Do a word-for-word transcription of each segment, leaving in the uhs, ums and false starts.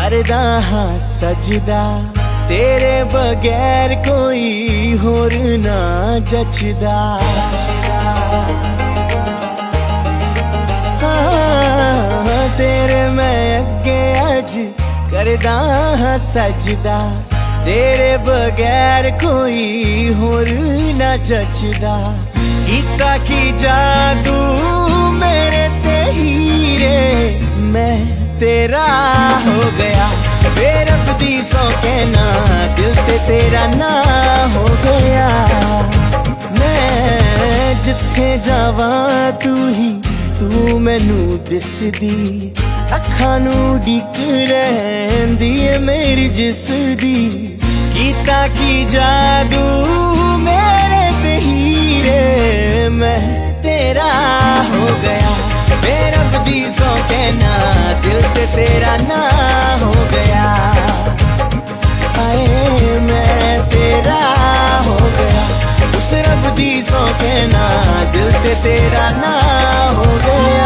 करदा हां सजदा तेरे बगैर कोई होर ना जचदा। हाँ, तेरे मैं अगे अज करदा हां सजदा तेरे बगैर कोई होर ना जचदा। कीता की जादू मेरे ते हीरे मैं तेरा हो गया। बेरब्दी सौ कहना दिल ते तेरा ना हो गया। मैं जिथे जावा तू ही तू मैनू दिसदी अखां नू डिक रहंदी है मेरी जिसदी। कीता की जादू मेरे ते हीरे मैं तेरा हो गया। बेरब्दी सौ कहना दिल ते तेरा ना हो गया। आए मैं तेरा हो गया। उस रब्दी सौ कहना दिल ते तेरा ना हो गया।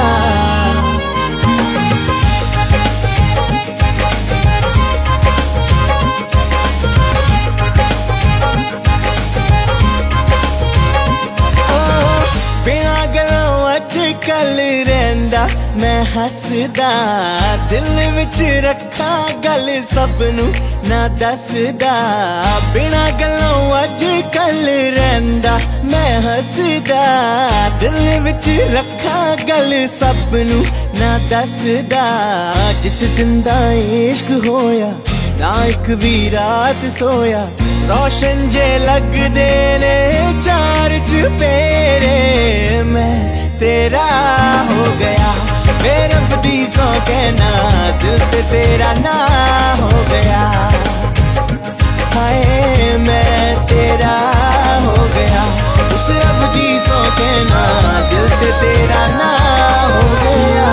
कल रहिंदा मैं हसदा दिल विच रखा गल सबनू ना दसदा। बिना गलों अज कल रहिंदा मैं हसदा दिल विच रखा गल सबनू ना दसदा। जिस दिन दा इश्क होया ना एक भी रात सोया रोशन जे लगदे ने चार चुफेरे मैं तेरा हो गया। बेरब्दी सौ कहना दिल ते तेरा ना हो गया। हाय मैं तेरा हो गया। उस रब्दी सौ कहना दिल ते तेरा ना हो गया।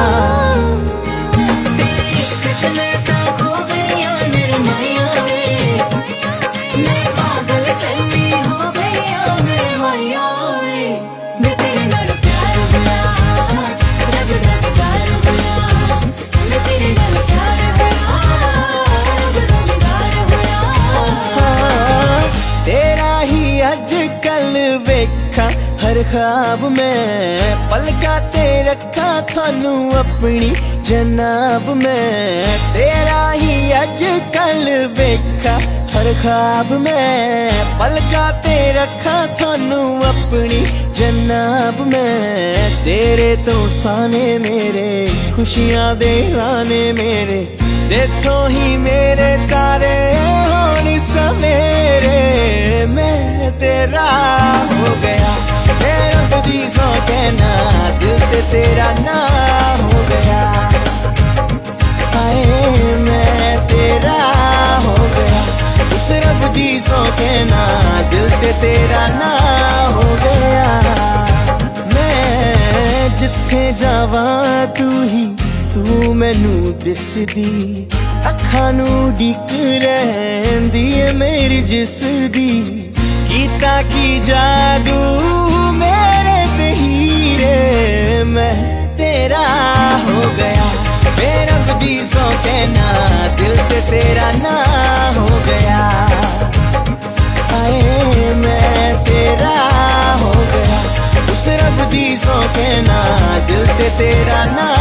तेरे इश्क च मैं तां खो गईया मेरे माया वे मैं पागल चली हो गईया मेरे माया वे। मैं तेरे नाल प्यार होया रब दा दीदार होया। मैं तेरे नाल प्यार होया रब दा दीदार होया। हाँ, तेरा ही अज कल वेखा हर ख्वाब में पलका ते रखा थानू अपनी जनाब में। तेरा ही अज कल वेखा हर ख्वाब में पलका ते रखा थानू अपनी जनाब में। तेरे तो साने मेरे खुशियां दे गाने मेरे तेथों ही मेरे सारे होनी सवेरे मैं तेरा हो गया। बेरब्दी सौ कहना दिल ते तेरा ना हो गया। हाय मैं तेरा हो गया। उस रब्दी सौ कहना दिल ते तेरा ना हो गया। मैं जिथे जावा तू ही तू मैनू दिसदी अखां नू डिक रहंदी है मेरी जिसदी। कीता की जादू मेरे ते हीरे मैं तेरा हो गया। बेरब्दी सौ कहना दिल ते तेरा ना हो गया। आए मैं तेरा हो गया। उस रब्दी सौ कहना दिल ते तेरा ना